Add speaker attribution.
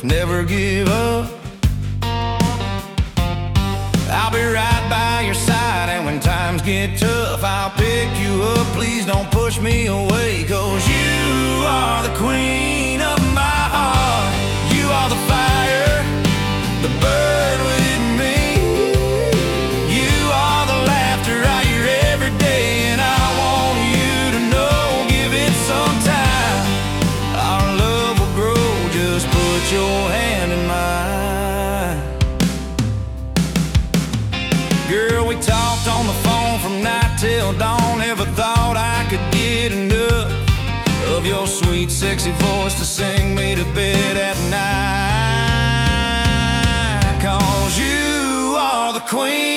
Speaker 1: never give up. I'll be right by your side, and when times get tough, I'll pick you up. Please don't push me away, 'cause you are the queen of my heart. You are the fire, the bird within me. You are the laughter I hear every day, and I want you to know, give it some time, our love will grow. Just put your hand in mine. Girl, we talked on the phone from night till dawn. Never thought I could get enough of your sweet, sexy voice to sing me to bed at night. 'Cause you are the queen